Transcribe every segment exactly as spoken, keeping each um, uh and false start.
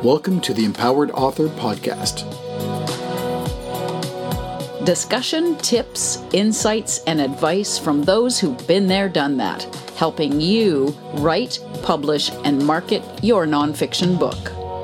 Welcome to the Empowered Author Podcast. Discussion, tips, insights, and advice from those who've been there, done that, helping you write, publish, and market your nonfiction book.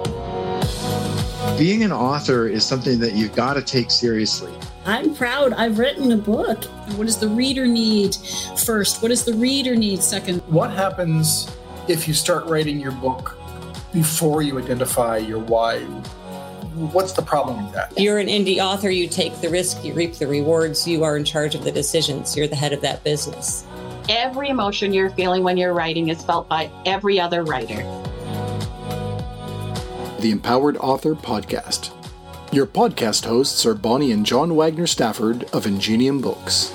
Being an author is something that you've got to take seriously. I'm proud I've written a book. What does the reader need first? What does the reader need second? What happens if you start writing your book before you identify your why? What's the problem with that? You're an indie author, you take the risk, you reap the rewards, you are in charge of the decisions, you're the head of that business. Every emotion you're feeling when you're writing is felt by every other writer. The Empowered Author Podcast. Your podcast hosts are Bonnie and John Wagner Stafford of Ingenium Books.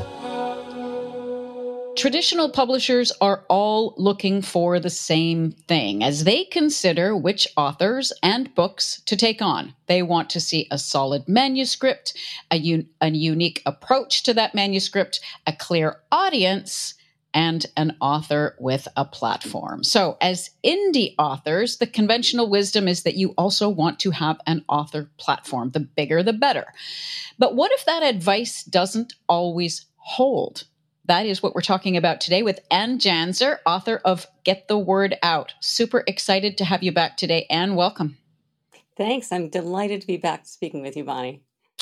Traditional publishers are all looking for the same thing as they consider which authors and books to take on. They want to see a solid manuscript, a, un- a unique approach to that manuscript, a clear audience, and an author with a platform. So as indie authors, the conventional wisdom is that you also want to have an author platform. The bigger, the better. But what if that advice doesn't always hold? That is what we're talking about today with Ann Janzer, author of Get the Word Out. Super excited to have you back today. Ann, welcome. Thanks. I'm delighted to be back speaking with you, Bonnie.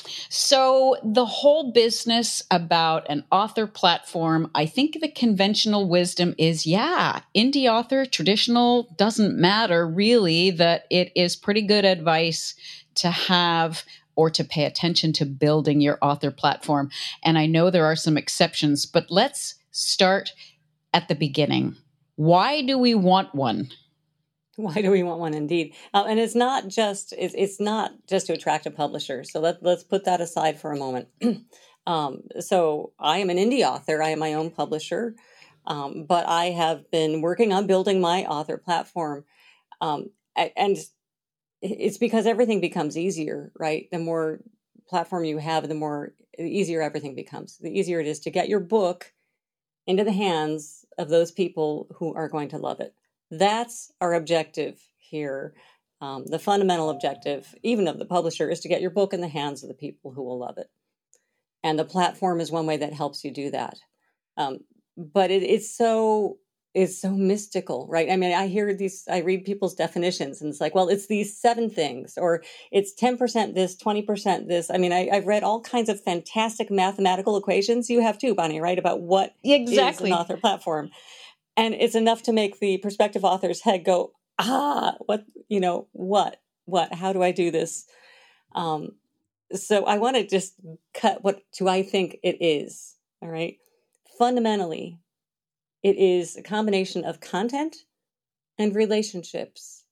So the whole business about an author platform, I think the conventional wisdom is, yeah, indie author, traditional, doesn't matter really, that it is pretty good advice to have or to pay attention to building your author platform. And I know there are some exceptions, but let's start at the beginning. Why do we want one? Why do we want one indeed? Uh, and it's not just it's, it's not just to attract a publisher. So let, let's put that aside for a moment. um, so I am an indie author. I am my own publisher. Um, but I have been working on building my author platform. Um, and it's because everything becomes easier, right? The more platform you have, the more the easier everything becomes. The easier it is to get your book into the hands of those people who are going to love it. That's our objective here. Um, the fundamental objective, even of the publisher, is to get your book in the hands of the people who will love it. And the platform is one way that helps you do that. Um, but it, it's so it's so mystical, right? I mean, I hear these, I read people's definitions, and it's like, well, it's these seven things, or it's ten percent this, twenty percent this. I mean, I, I've read all kinds of fantastic mathematical equations. You have too, Bonnie, right? About what exactly is an author platform. And it's enough to make the prospective author's head go, ah, what, you know, what, what, how do I do this? Um, so I want to just cut what do I think it is, all right? Fundamentally, it is a combination of content and relationships.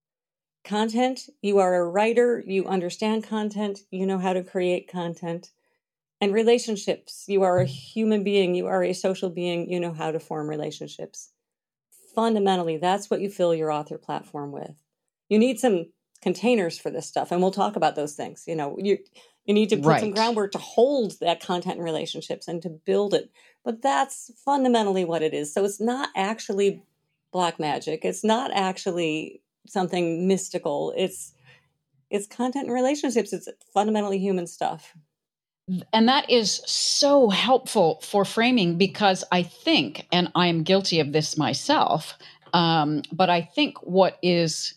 Content, you are a writer, you understand content, you know how to create content. And relationships, you are a human being, you are a social being, you know how to form relationships. Fundamentally, that's what you fill your author platform with. You need some containers for this stuff, and we'll talk about those things. You know, you you need to put right. some groundwork to hold that content and relationships and to build it. But that's fundamentally what it is. So it's not actually black magic. It's not actually something mystical. It's it's content and relationships. It's fundamentally human stuff. And that is so helpful for framing, because I think, and I am guilty of this myself, um, but I think what is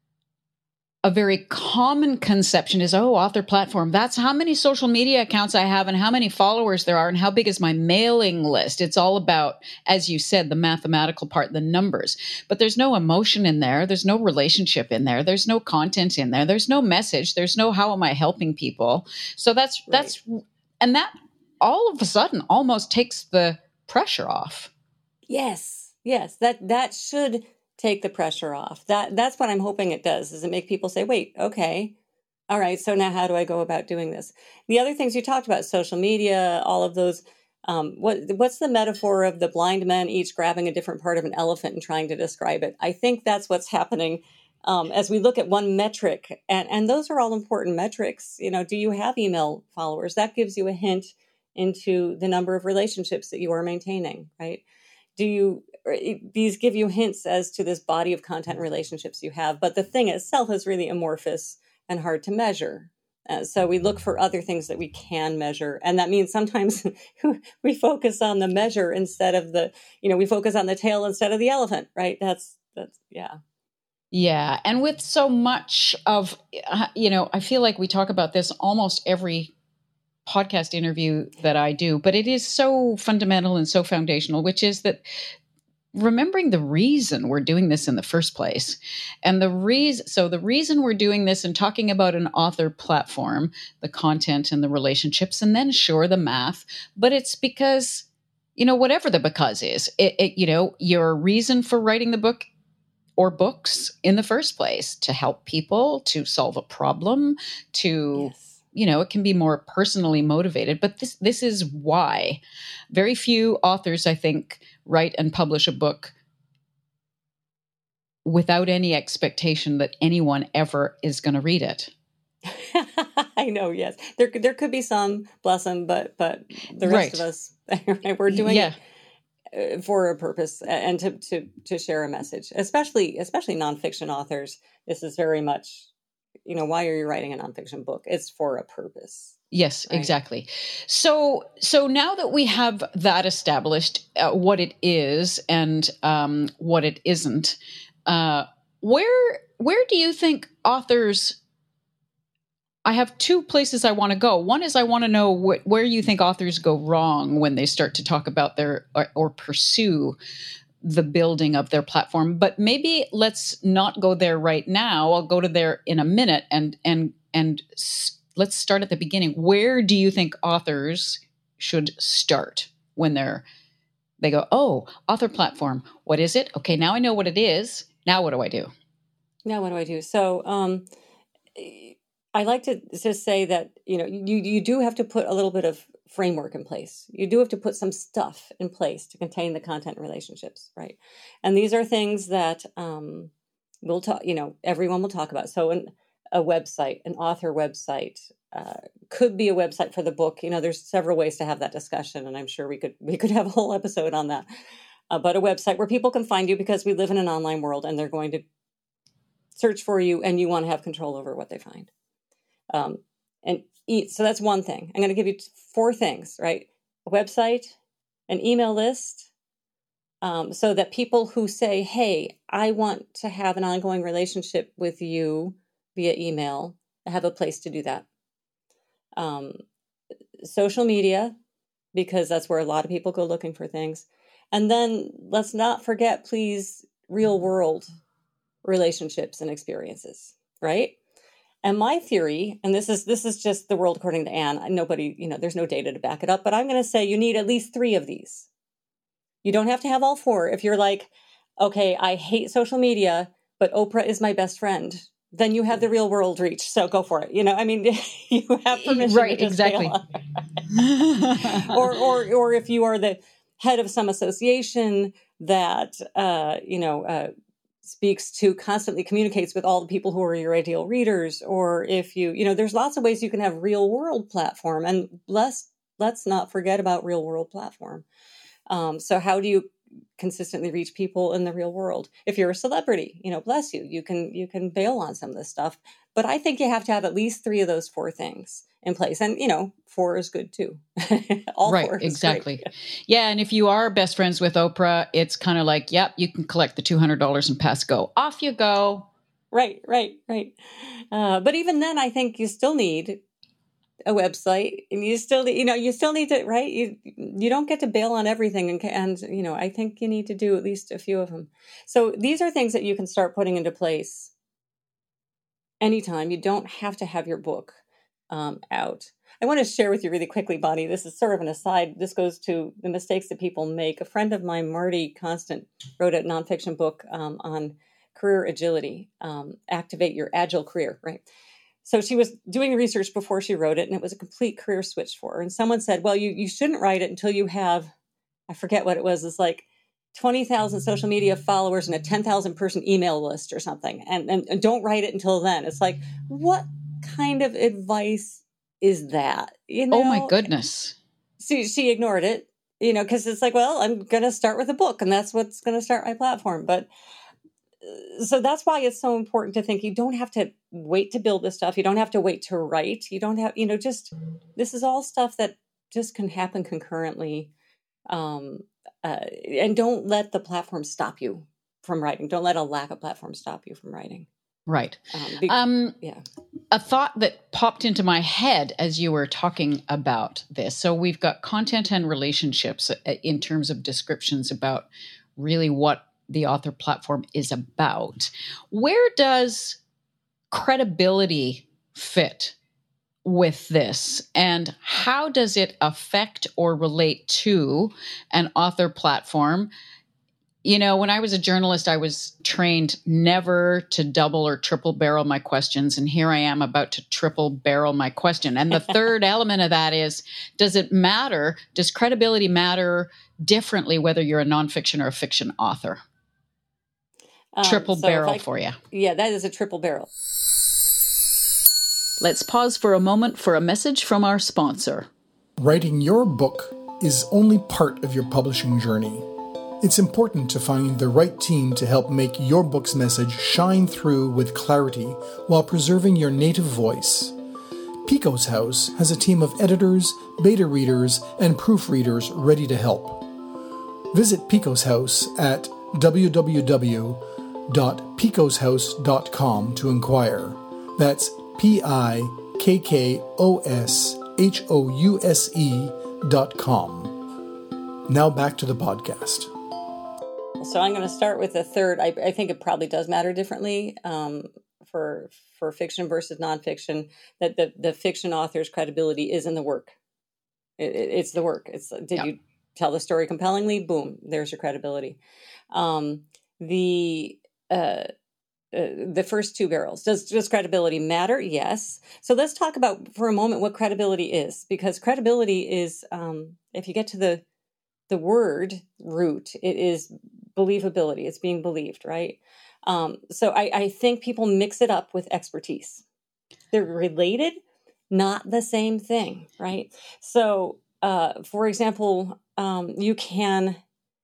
a very common conception is, oh, author platform, that's how many social media accounts I have and how many followers there are and how big is my mailing list. It's all about, as you said, the mathematical part, the numbers. But there's no emotion in there. There's no relationship in there. There's no content in there. There's no message. There's no how am I helping people. So that's, right. that's, and that all of a sudden almost takes the pressure off. Yes, yes, that that should take the pressure off. That that's what I'm hoping it does, is it make people say, wait, okay, all right, so now how do I go about doing this? The other things you talked about, social media, all of those, um, what what's the metaphor of the blind men each grabbing a different part of an elephant and trying to describe it? I think that's what's happening um, as we look at one metric, and, and those are all important metrics. You know, do you have email followers? That gives you a hint into the number of relationships that you are maintaining, right? Do you these give you hints as to this body of content and relationships you have. But the thing itself is really amorphous and hard to measure. Uh, so we look for other things that we can measure. And that means sometimes we focus on the measure instead of the, you know, we focus on the tail instead of the elephant, right? That's, that's, yeah. Yeah. And with so much of, uh, you know, I feel like we talk about this almost every podcast interview that I do, but it is so fundamental and so foundational, which is that remembering the reason we're doing this in the first place. And the reason, so the reason we're doing this and talking about an author platform, the content and the relationships, and then sure, the math, but it's because, you know, whatever the because is, it, it you know, your reason for writing the book or books in the first place, to help people, to solve a problem, to, yes. you know, it can be more personally motivated, but this, this is why. Very few authors, I think, write and publish a book without any expectation that anyone ever is going to read it. I know, yes. There there could be some, bless them, but but the rest right. of us, we're doing yeah. it for a purpose and to, to, to share a message, especially especially nonfiction authors. This is very much, you know, why are you writing a nonfiction book? It's for a purpose. Yes, right? Exactly. So, so now that we have that established, uh, what it is and um, what it isn't, uh, where where do you think authors? I have two places I want to go. One is I want to know wh- where you think authors go wrong when they start to talk about their or, or pursue the building of their platform. But maybe let's not go there right now. I'll go to there in a minute and and and. S- Let's start at the beginning. Where do you think authors should start when they're, they go, oh, author platform, what is it? Okay, now I know what it is. Now what do I do? Now what do I do? So um, I like to just say that, you know, you, you do have to put a little bit of framework in place. You do have to put some stuff in place to contain the content and relationships, right? And these are things that um, we'll talk, you know, everyone will talk about. So in, a website, an author website, uh, could be a website for the book. You know, there's several ways to have that discussion, and I'm sure we could we could have a whole episode on that. Uh, but a website where people can find you, because we live in an online world, and they're going to search for you, and you want to have control over what they find. Um, and eat. So that's one thing. I'm going to give you four things, right? A website, an email list, um, so that people who say, "Hey, I want to have an ongoing relationship with you via email," have a place to do that. Um, social media, because that's where a lot of people go looking for things. And then let's not forget, please, real world relationships and experiences, right? And my theory, and this is this is just the world according to Anne, nobody, you know, there's no data to back it up, but I'm going to say you need at least three of these. You don't have to have all four. If you're like, okay, I hate social media, but Oprah is my best friend, then you have the real world reach. So go for it. You know, I mean, you have permission. Right, to just exactly. or, or, or if you are the head of some association that, uh, you know, uh, speaks to, constantly communicates with all the people who are your ideal readers, or if you, you know, there's lots of ways you can have real world platform, and let's, let's not forget about real world platform. Um, so how do you consistently reach people in the real world? If you're a celebrity, you know, bless you, you can you can bail on some of this stuff. But I think you have to have at least three of those four things in place. And, you know, four is good too. All right, four is exactly. great. Yeah, and if you are best friends with Oprah, it's kind of like, yep, you can collect the two hundred dollars and pass go. Off you go. Right, right, right. Uh, but even then, I think you still need a website, and you still, you know, you still need to, right? You you don't get to bail on everything, and, and you know, I think you need to do at least a few of them. So these are things that you can start putting into place anytime. You don't have to have your book um, out. I want to share with you really quickly, Bonnie. This is sort of an aside. This goes to the mistakes that people make. A friend of mine, Marty Constant, wrote a nonfiction book um, on career agility, um, activate your agile career, right? So she was doing research before she wrote it, and it was a complete career switch for her. And someone said, well, you, you shouldn't write it until you have, I forget what it was, it's like twenty thousand social media followers and a ten thousand person email list or something. And, and, and don't write it until then. It's like, what kind of advice is that? You know? Oh my goodness. She, she ignored it. you know, because it's like, well, I'm going to start with a book, and that's what's going to start my platform. But uh, so that's why it's so important to think you don't have to wait to build this stuff. You don't have to wait to write. You don't have, you know, just this is all stuff that just can happen concurrently. Um, uh, and don't let the platform stop you from writing. Don't let a lack of platform stop you from writing. Right. Um, be- um, yeah. A thought that popped into my head as you were talking about this. So we've got content and relationships in terms of descriptions about really what the author platform is about. Where does credibility fit with this, and how does it affect or relate to an author platform? You know, when I was a journalist, I was trained never to double or triple barrel my questions. And here I am about to triple barrel my question. And the third element of that is, does it matter? Does credibility matter differently whether you're a nonfiction or a fiction author? Um, triple so barrel I, for you. Yeah, that is a triple barrel. Let's pause for a moment for a message from our sponsor. Writing your book is only part of your publishing journey. It's important to find the right team to help make your book's message shine through with clarity while preserving your native voice. Pico's House has a team of editors, beta readers, and proofreaders ready to help. Visit Pico's House at w w w dot picos house dot com to inquire. That's P I K K O S H O U S E dot com. Now back to the podcast. So I'm going to start with the third. I, I think it probably does matter differently um, for for fiction versus nonfiction. That the, the fiction author's credibility is in the work. It, it, it's the work. It's did yeah. you tell the story compellingly? Boom, there's your credibility. Um, the uh, uh, the first two barrels. Does does credibility matter? Yes. So let's talk about for a moment what credibility is, because credibility is um, if you get to the the word root, it is believability. It's being believed, right? Um, so I, I think people mix it up with expertise. They're related, not the same thing, right? So, uh, for example, um, you can,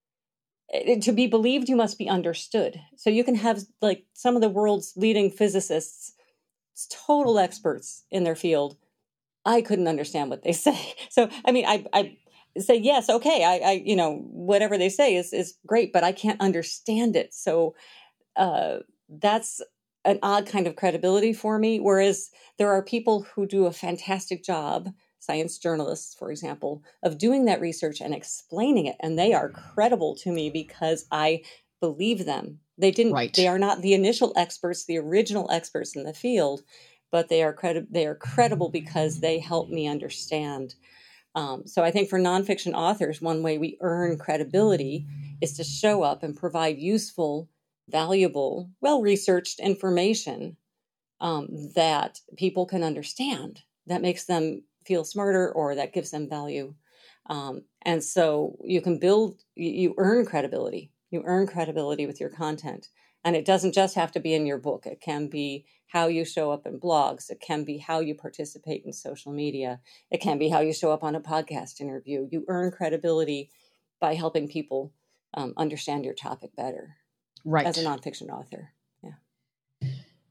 to be believed, you must be understood. So you can have like some of the world's leading physicists, total experts in their field. I couldn't understand what they say. So, I mean, I, I, say, yes, okay, I, I, you know, whatever they say is, is great, but I can't understand it. So uh, that's an odd kind of credibility for me. Whereas there are people who do a fantastic job, science journalists, for example, of doing that research and explaining it. And they are credible to me because I believe them. They didn't, right. They are not the initial experts, the original experts in the field, but they are credi- they are credible because they help me understand. Um, so I think for nonfiction authors, one way we earn credibility is to show up and provide useful, valuable, well-researched information um, that people can understand, that makes them feel smarter or that gives them value. Um, and so you can build, you, you earn credibility. You earn credibility with your content. And it doesn't just have to be in your book. It can be how you show up in blogs. It can be how you participate in social media. It can be how you show up on a podcast interview. You earn credibility by helping people um, understand your topic better. Right. As a nonfiction author. Yeah.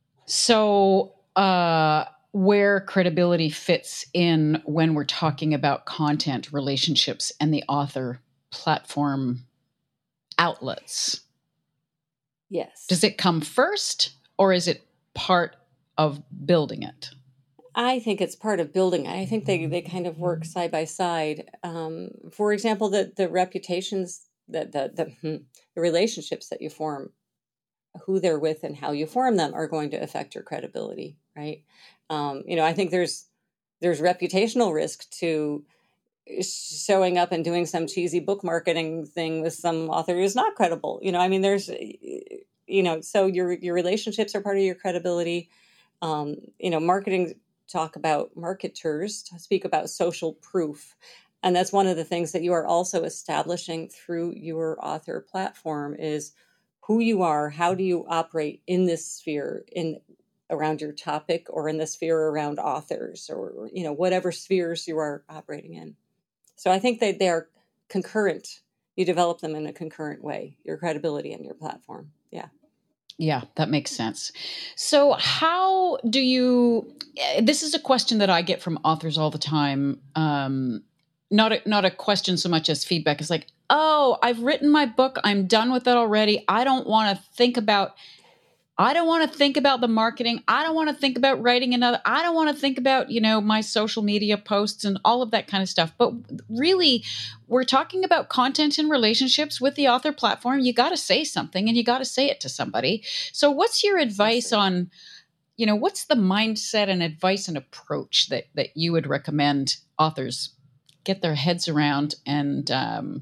So uh, where credibility fits in when we're talking about content, relationships, and the author platform outlets. Yes. Does it come first, or is it part of building it? I think it's part of building. I think they, they kind of work side by side. Um, for example, the the reputations, that the, the the relationships that you form, who they're with and how you form them are going to affect your credibility, right? Um, you know, I think there's there's reputational risk to showing up and doing some cheesy book marketing thing with some author who's not credible. You know, I mean, there's, you know, so your your relationships are part of your credibility. Um, you know, marketing talk about marketers to speak about social proof. And that's one of the things that you are also establishing through your author platform is who you are, how do you operate in this sphere, in around your topic, or in the sphere around authors, or, you know, whatever spheres you are operating in. So I think that they are concurrent. You develop them in a concurrent way, your credibility and your platform. Yeah. Yeah, that makes sense. So how do you, this is a question that I get from authors all the time. Um, not a, not a question so much as feedback. It's like, oh, I've written my book. I'm done with it already. I don't want to think about, I don't want to think about the marketing. I don't want to think about writing another. I don't want to think about, you know, my social media posts and all of that kind of stuff. But really, we're talking about content and relationships with the author platform. You got to say something and you got to say it to somebody. So what's your advice on, you know, what's the mindset and advice and approach that, that you would recommend authors get their heads around and um,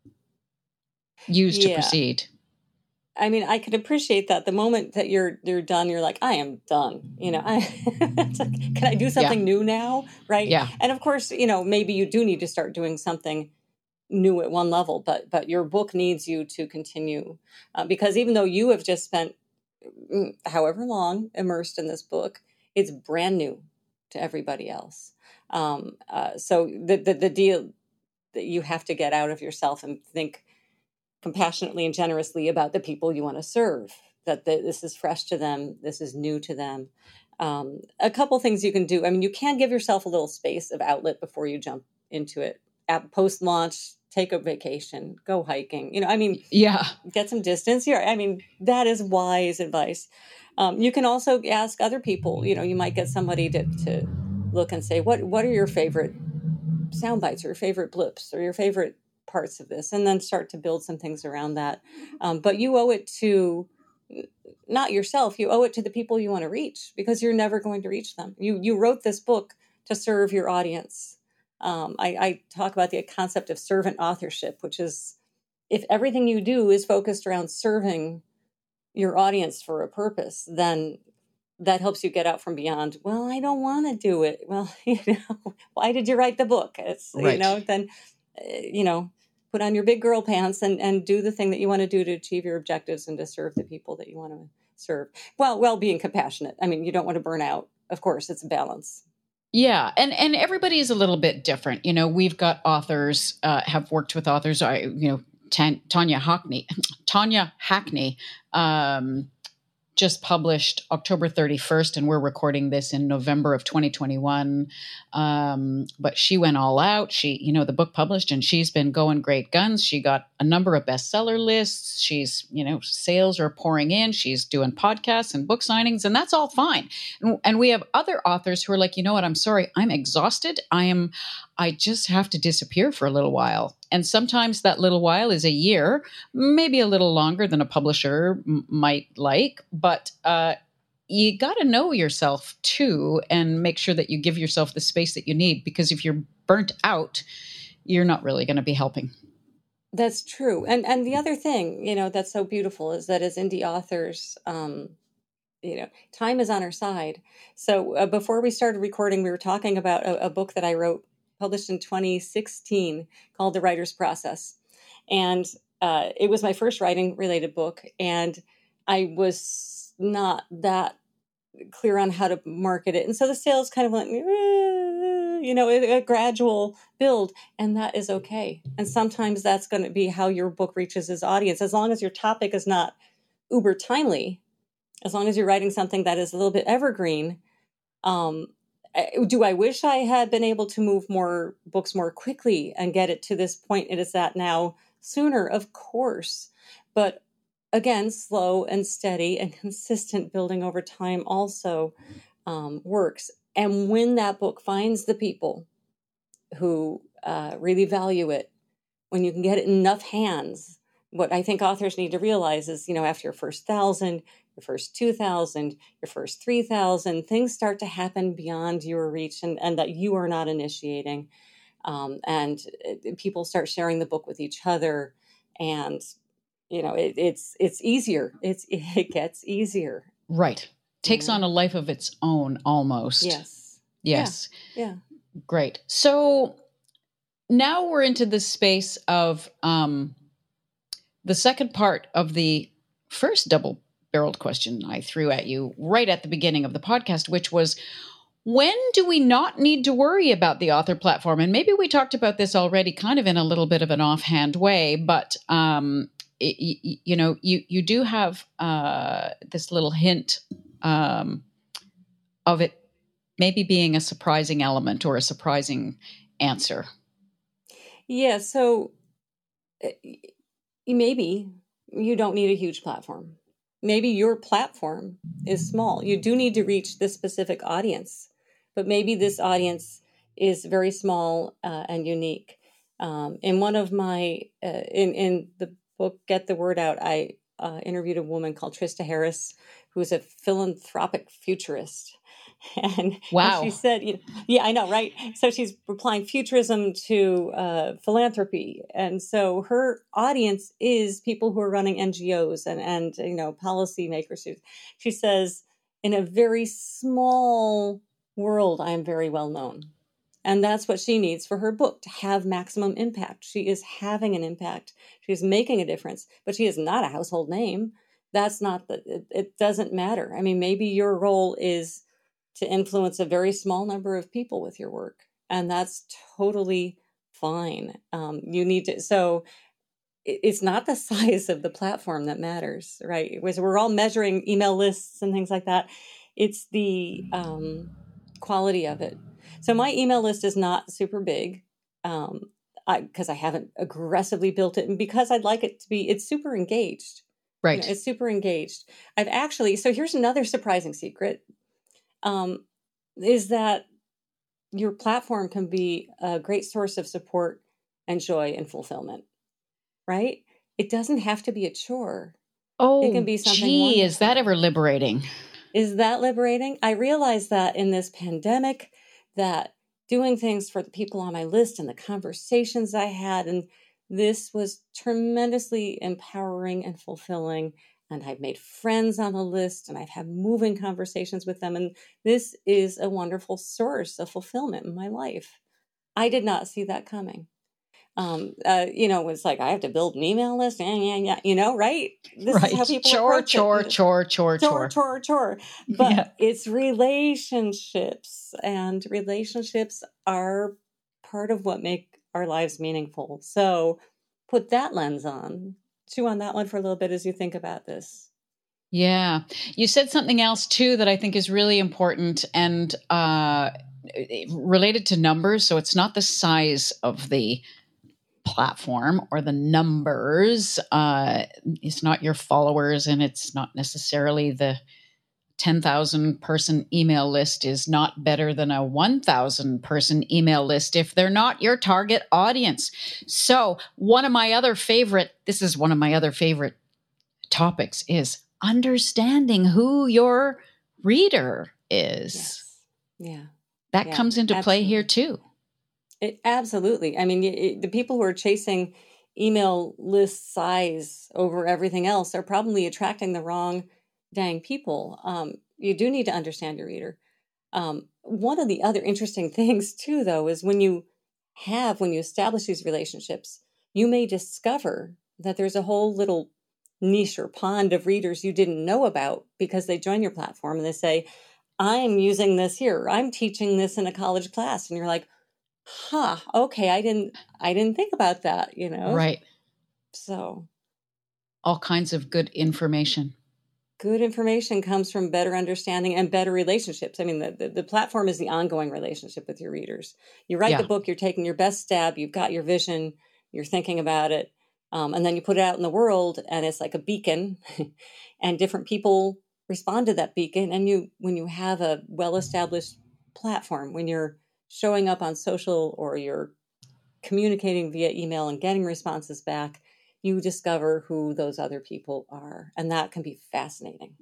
use to Yeah. proceed? I mean, I could appreciate that. The moment that you're you're done, you're like, I am done. You know, I, it's like, can I do something Yeah. new now? Right. Yeah. And of course, you know, maybe you do need to start doing something new at one level, but but your book needs you to continue uh, because even though you have just spent mm, however long immersed in this book, it's brand new to everybody else. Um, uh, so the, the the deal that you have to get out of yourself and think compassionately and generously about the people you want to serve, that the, this is fresh to them, this is new to them. Um, a couple things you can do. I mean, you can give yourself a little space of outlet before you jump into it. At post-launch, take a vacation, go hiking. You know, I mean, Yeah. get some distance here. I mean, that is wise advice. Um, you can also ask other people. You know, you might get somebody to, to look and say, what what are your favorite sound bites or your favorite blips or your favorite parts of this, and then start to build some things around that. Um, but you owe it to not yourself, you owe it to the people you want to reach, because you're never going to reach them. You you wrote this book to serve your audience. Um, I, I talk about the concept of servant authorship, which is if everything you do is focused around serving your audience for a purpose, then that helps you get out from beyond, well, I don't want to do it. Well, you know, why did you write the book? It's, Right. you know, then, uh, you know, put on your big girl pants and, and do the thing that you want to do to achieve your objectives and to serve the people that you want to serve. Well, well, being compassionate. I mean, you don't want to burn out. Of course, it's a balance. Yeah, and and everybody is a little bit different. You know, we've got authors, uh, have worked with authors. I, you know, Tan- Tanya Hackney, Tanya Hackney, um, just published October thirty-first, and we're recording this in November of twenty twenty-one. Um, but she went all out. She, you know, the book published, and she's been going great guns. She got a number of bestseller lists. She's, you know, sales are pouring in. She's doing podcasts and book signings, and that's all fine. And, and we have other authors who are like, you know what? I'm sorry, I'm exhausted. I am, I just have to disappear for a little while. And sometimes that little while is a year, maybe a little longer than a publisher m- might like, but uh, you got to know yourself too and make sure that you give yourself the space that you need, because if you're burnt out, you're not really going to be helping. That's true. And and the other thing, you know, that's so beautiful is that as indie authors, um, you know, time is on our side. So uh, before we started recording, we were talking about a, a book that I wrote, published in twenty sixteen, called The Writer's Process. And uh, it was my first writing related book. And I was not that clear on how to market it. And so the sales kind of went, eh, you know, a, a gradual build. And that is okay. And sometimes that's going to be how your book reaches its audience. As long as your topic is not uber timely, as long as you're writing something that is a little bit evergreen, um, do I wish I had been able to move more books more quickly and get it to this point it is at now sooner? Of course. But again, slow and steady and consistent building over time also um, works. And when that book finds the people who uh, really value it, when you can get it in enough hands, what I think authors need to realize is, you know, after your first thousand, your first two thousand, your first three thousand, things start to happen beyond your reach and, and that you are not initiating. Um, and it, people start sharing the book with each other. And, you know, it, it's it's easier. It's It gets easier. Right. Takes Yeah. on a life of its own almost. Yes. Yes. Yeah. Great. So now we're into the space of um, the second part of the first double barreled question I threw at you right at the beginning of the podcast, which was, When do we not need to worry about the author platform? And maybe we talked about this already kind of in a little bit of an offhand way, but, um, it, you know, you, you do have uh, this little hint um, of it maybe being a surprising element or a surprising answer. Yeah, so uh, maybe you don't need a huge platform. Maybe your platform is small. You do need to reach this specific audience, but maybe this audience is very small uh, and unique. Um, in one of my, uh, in, in the book, Get the Word Out, I uh, interviewed a woman called Trista Harris, who's a philanthropic futurist. And, wow. and she said, you know, yeah, I know, right? So she's applying futurism to uh, philanthropy. And so her audience is people who are running N G Os and, and you know, policymakers. She, she says, in a very small world, I am very well known. And that's what she needs for her book, to have maximum impact. She is having an impact. She's making a difference, but she is not a household name. That's not the, it, it doesn't matter. I mean, maybe your role is to influence a very small number of people with your work. And that's totally fine. Um, you need to, so it, it's not the size of the platform that matters, right? It was, we're all measuring email lists and things like that. It's the um, quality of it. So my email list is not super big um, I, because I haven't aggressively built it. And because I'd like it to be, it's super engaged. Right. You know, it's super engaged. I've actually, so here's another surprising secret. Um, is that your platform can be a great source of support and joy and fulfillment, right? It doesn't have to be a chore. Oh, it can be something gee, wonderful. Is that ever liberating? Is that liberating? I realized that in this pandemic, that doing things for the people on my list and the conversations I had, and this was tremendously empowering and fulfilling. And I've made friends on the list, and I've had moving conversations with them. And this is a wonderful source of fulfillment in my life. I did not see that coming. Um, uh, you know, it's like, I have to build an email list. Yeah, yeah, yeah. You know, right? This right. is how people chore, approach chore, it. chore, chore, chore, chore, chore. But yeah. It's relationships, and relationships are part of what make our lives meaningful. So put that lens on. Chew on that one for a little bit as you think about this. Yeah. You said something else too that I think is really important and uh, related to numbers. So it's not the size of the platform or the numbers. Uh, it's not your followers, and it's not necessarily the ten thousand person email list is not better than a one thousand person email list if they're not your target audience. So one of my other favorite, this is one of my other favorite topics, is understanding who your reader is. Yes. Yeah. That yeah, comes into absolutely. play here too. It, absolutely. I mean, it, the people who are chasing email list size over everything else are probably attracting the wrong dang people. Um, you do need to understand your reader. Um, one of the other interesting things too, though, is when you have, when you establish these relationships, you may discover that there's a whole little niche or pond of readers you didn't know about because they join your platform and they say, I'm using this here. I'm teaching this in a college class. And you're like, huh, okay, I didn't, I didn't think about that, you know? Right. So all kinds of good information. Good information comes from better understanding and better relationships. I mean, the, the, the platform is the ongoing relationship with your readers. You write Yeah. the book, you're taking your best stab, you've got your vision, you're thinking about it, um, and then you put it out in the world, and it's like a beacon, and different people respond to that beacon. And you, when you have a well-established platform, when you're showing up on social or you're communicating via email and getting responses back, you discover who those other people are. And that can be fascinating.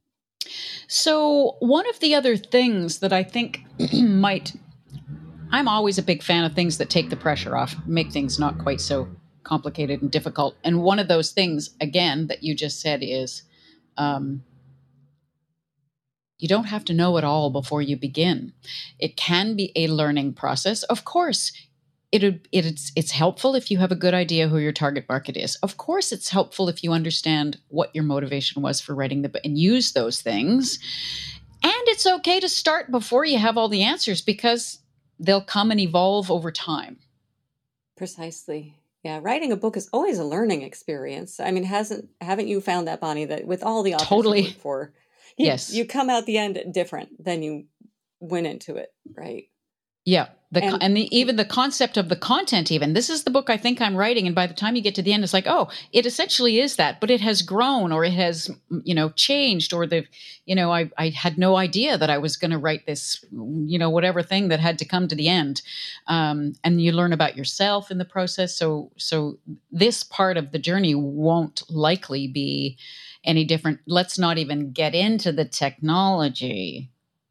So one of the other things that I think might, I'm always a big fan of things that take the pressure off, make things not quite so complicated and difficult. And one of those things, again, that you just said is, um, you don't have to know it all before you begin. It can be a learning process. Of course, It, it's it's helpful if you have a good idea who your target market is. Of course, it's helpful if you understand what your motivation was for writing the book and use those things. And it's okay to start before you have all the answers, because they'll come and evolve over time. Precisely. Yeah, writing a book is always a learning experience. I mean, hasn't haven't you found that, Bonnie, that with all the authors Totally. you work for, you, Yes. you come out the end different than you went into it, right? Yeah. The, And- and the, even the concept of the content, even this is the book I think I'm writing. And by the time you get to the end, it's like, oh, it essentially is that, but it has grown, or it has, you know, changed, or the, you know, I, I had no idea that I was going to write this, you know, whatever thing that had to come to the end. Um, and you learn about yourself in the process. So, so this part of the journey won't likely be any different. Let's not even get into the technology.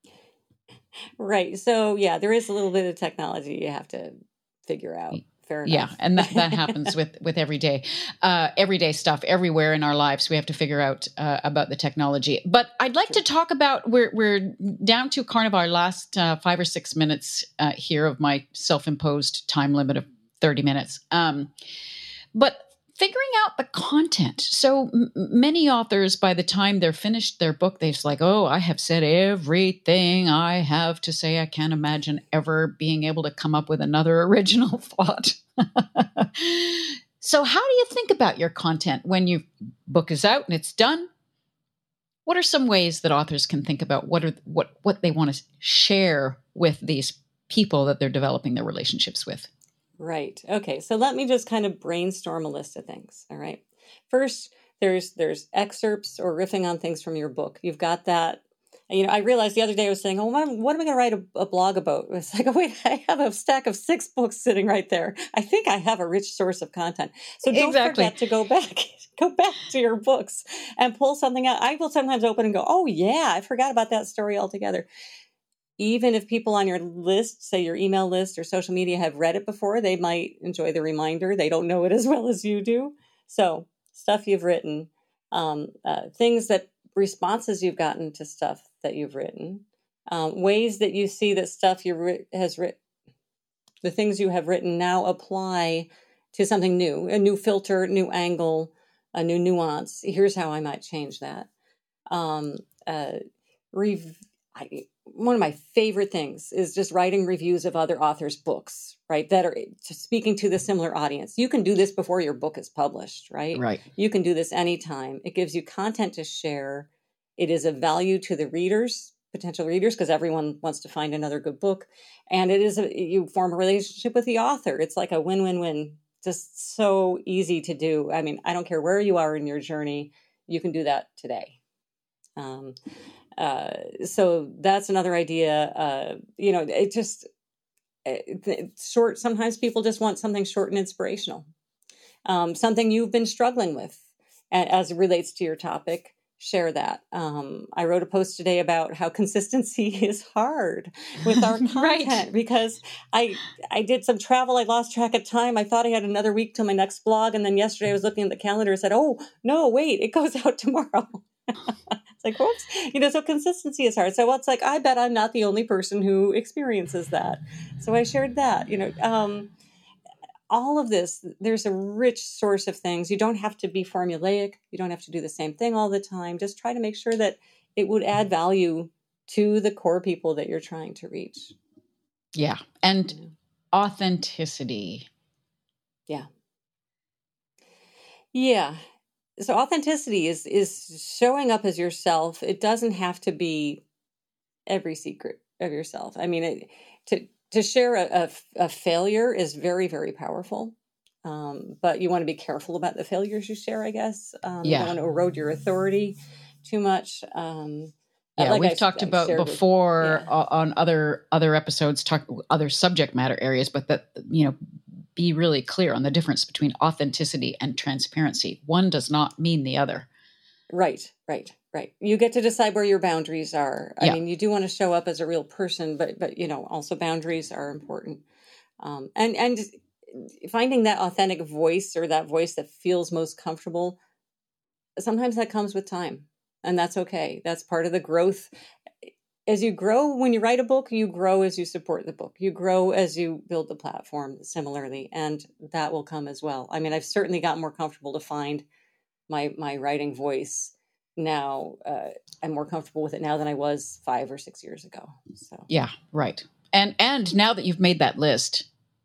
Right. So yeah, there is a little bit of technology you have to figure out. Fair Yeah, enough. and that, that happens with with everyday uh, everyday stuff everywhere in our lives. We have to figure out uh, about the technology. But I'd like to talk about we're we're down to kind of our last uh, five or six minutes uh, here of my self-imposed time limit of thirty minutes. Um, but figuring out the content. So m- many authors, by the time they're finished their book, they're just like, oh, I have said everything I have to say. I can't imagine ever being able to come up with another original thought. So how do you think about your content when your book is out and it's done? What are some ways that authors can think about what are what what they want to share with these people that they're developing their relationships with? Right. Okay. So let me just kind of brainstorm a list of things. All right. First, there's there's excerpts or riffing on things from your book. You've got that. You know, I realized the other day I was saying, "Oh, what am what am I going to write a, a blog about?" It's like, "Oh, wait, I have a stack of six books sitting right there. I think I have a rich source of content." So don't Exactly. forget to go back, go back to your books and pull something out. I will sometimes open and go, "Oh, yeah, I forgot about that story altogether." Even if people on your list, say your email list or social media, have read it before, they might enjoy the reminder. They don't know it as well as you do. So stuff you've written, um, uh, things that responses you've gotten to stuff that you've written, um, ways that you see that stuff you ri- has written, the things you have written now apply to something new, a new filter, new angle, a new nuance. Here's how I might change that. Um, uh, rev- I, one of my favorite things is just writing reviews of other authors' books, right? That are speaking to the similar audience. You can do this before your book is published, right? Right. You can do this anytime. It gives you content to share. It is of value to the readers, potential readers, because everyone wants to find another good book. And it is, a, you form a relationship with the author. It's like a win-win-win. Just so easy to do. I mean, I don't care where you are in your journey. You can do that today. Um, uh, so that's another idea. Uh, you know, it just it, short. Sometimes people just want something short and inspirational, um, something you've been struggling with, and as it relates to your topic, share that. Um, I wrote a post today about how consistency is hard with our content Right. because I I did some travel. I lost track of time. I thought I had another week till my next blog, and then yesterday I was looking at the calendar and said, "Oh no, wait, it goes out tomorrow." It's like, whoops, you know, so consistency is hard. So it's like, I bet I'm not the only person who experiences that. So I shared that, you know, um, all of this, there's a rich source of things. You don't have to be formulaic. You don't have to do the same thing all the time. Just try to make sure that it would add value to the core people that you're trying to reach. Yeah. And authenticity. Yeah. Yeah. So authenticity is is showing up as yourself. It doesn't have to be every secret of yourself. I mean, it, to to share a, a, a failure is very, very powerful. Um, but you want to be careful about the failures you share, I guess. Um, Yeah. You don't want to erode your authority too much. Um, Yeah, like we've I- talked I about shared with- before yeah. uh, on other other episodes, talk other subject matter areas, but that, you know, be really clear on the difference between authenticity and transparency. One does not mean the other. Right, right, right. You get to decide where your boundaries are. I Yeah. mean, you do want to show up as a real person, but but you know, also boundaries are important. Um, and and finding that authentic voice or that voice that feels most comfortable, sometimes that comes with time, and that's okay. That's part of the growth. As you grow, when you write a book, you grow as you support the book. You grow as you build the platform similarly, and that will come as well. I mean, I've certainly gotten more comfortable to find my my writing voice now uh, I'm more comfortable with it now than I was five or six years ago. So yeah, right. And and now that you've made that list,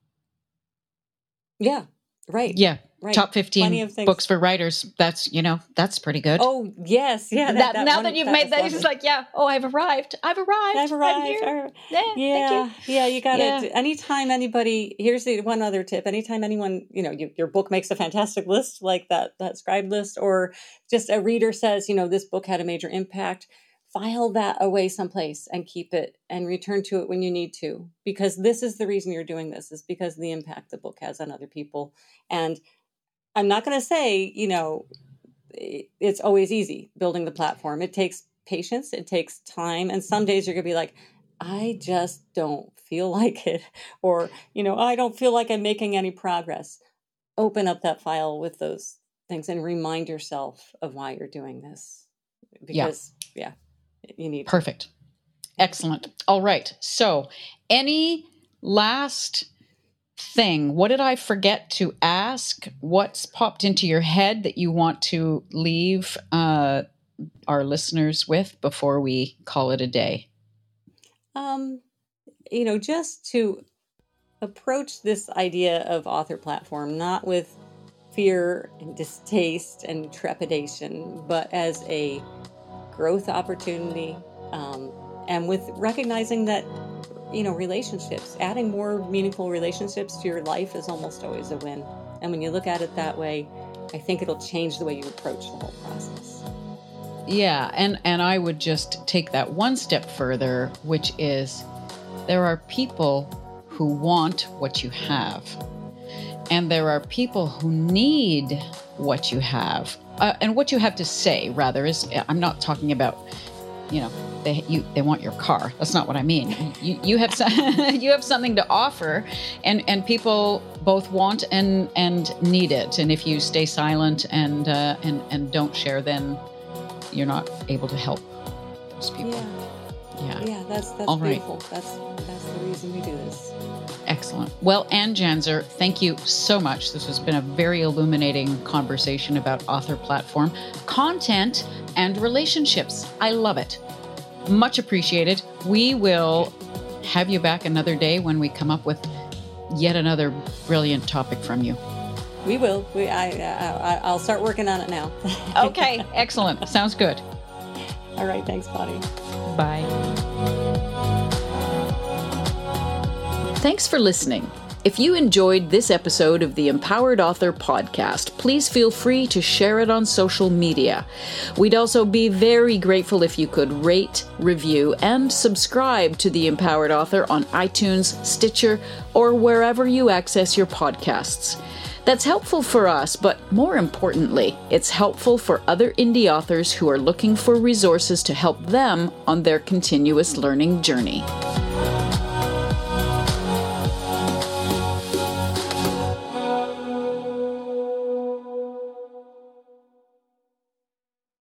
yeah, right, yeah, right. top fifteen books for writers. That's you know that's pretty good. Oh yes, yeah. That, that, that now one, that you've that made that, it's just like yeah. Oh, I've arrived. I've arrived. I've arrived. I'm here. Yeah, yeah, thank you. yeah. You got to. Yeah. Anytime anybody, here's the one other tip. Anytime anyone, you know, you, your book makes a fantastic list like that that scribe list, or just a reader says, you know, this book had a major impact. File that away someplace and keep it and return to it when you need to, because this is the reason you're doing this, is because of the impact the book has on other people. And I'm not going to say, you know, it's always easy building the platform. It takes patience. It takes time. And some days you're going to be like, I just don't feel like it. Or, you know, I don't feel like I'm making any progress. Open up that file with those things and remind yourself of why you're doing this. Because, yeah. yeah. You need perfect. Excellent. All right. So any last thing, what did I forget to ask? What's popped into your head that you want to leave uh, our listeners with before we call it a day? Um, you know, just to approach this idea of author platform, not with fear and distaste and trepidation, but as a growth opportunity, um, and with recognizing that, you know, relationships, adding more meaningful relationships to your life is almost always a win. And when you look at it that way, I think it'll change the way you approach the whole process. Yeah, and, and I would just take that one step further, which is there are people who want what you have. And there are people who need what you have. Uh, and what you have to say, rather, is I'm not talking about, you know, they you they want your car. That's not what I mean. You you have some, you have something to offer, and, and people both want and and need it. And if you stay silent and uh, and and don't share, then you're not able to help those people. Yeah, yeah, yeah. That's that's All beautiful. Right. That's that's the reason we do this. Excellent. Well, Ann Janzer, thank you so much. This has been a very illuminating conversation about author platform, content, and relationships. I love it. Much appreciated. We will have you back another day when we come up with yet another brilliant topic from you. We will. We, I, I, I'll start working on it now. Okay. Excellent. Sounds good. All right. Thanks, Bonnie. Bye. Thanks for listening. If you enjoyed this episode of the Empowered Author Podcast, please feel free to share it on social media. We'd also be very grateful if you could rate, review, and subscribe to the Empowered Author on iTunes, Stitcher, or wherever you access your podcasts. That's helpful for us, but more importantly, it's helpful for other indie authors who are looking for resources to help them on their continuous learning journey.